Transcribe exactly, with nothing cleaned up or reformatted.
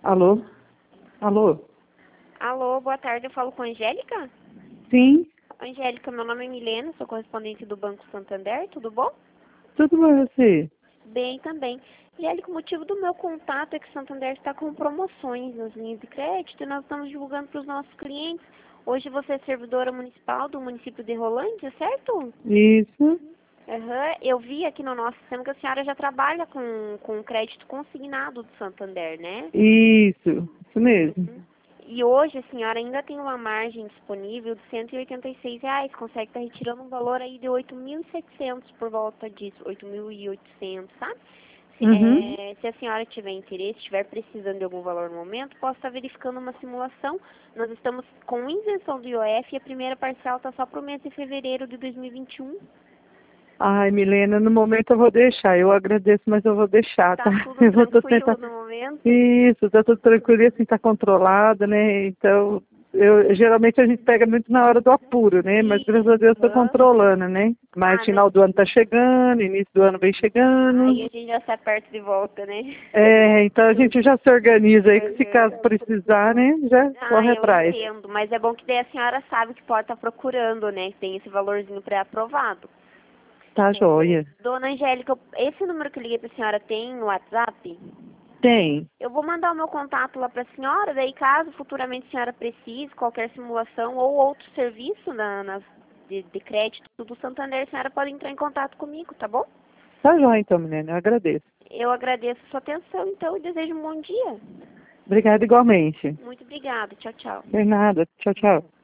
Alô? Alô? Alô, boa tarde, eu falo com a Angélica? Sim, Angélica, meu nome é Milena, sou correspondente do Banco Santander, tudo bom? tudo bom você? Bem também. Angélica, o motivo do meu contato é que o Santander está com promoções nas linhas de crédito e nós estamos divulgando para os nossos clientes. Hoje você é servidora municipal do município de Rolândia, certo? Isso, Aham, eu vi aqui no nosso sistema que a senhora já trabalha com, com crédito consignado do Santander, né? isso, isso mesmo. E hoje a senhora ainda tem uma margem disponível de cento e oitenta e seis reais. Consegue estar retirando um valor aí de oito mil e setecentos por volta disso, oito mil e oitocentos, sabe? Se, Uhum. é, se a senhora tiver interesse, estiver precisando de algum valor no momento, posso estar verificando uma simulação. Nós estamos com isenção do I O F e a primeira parcela está só para o mês de fevereiro de dois mil e vinte e um. Ai, Milena, no momento eu vou deixar. Eu agradeço, mas eu vou deixar, tá? Tá tudo Eu vou tô tranquilo tentar. no momento? Isso, tá tudo tranquilo e assim, tá controlado, né? Então, eu, geralmente a gente pega muito na hora do apuro, né? Mas graças a Deus tô Aham. controlando, né? Mas Ah, mas final do ano tá chegando, início do ano vem chegando. aí a gente já se aperta de volta, né? É, então a gente já se organiza aí, que se caso Aham. precisar, né, já Ah, corre eu atrás. entendo, mas é bom que daí a senhora sabe que pode estar procurando, né? Que tem esse valorzinho pré-aprovado. Tá É, joia. Dona Angélica, esse número que eu liguei para a senhora tem no WhatsApp? Tem. Eu vou mandar o meu contato lá para a senhora, daí caso futuramente a senhora precise, qualquer simulação ou outro serviço na, nas, de, de crédito do Santander, a senhora pode entrar em contato comigo, tá bom? Tá joia então, menina, eu agradeço. Eu agradeço a sua atenção, então, e desejo um bom dia. Obrigada igualmente. Muito obrigada. Tchau, tchau. De nada. Tchau, tchau.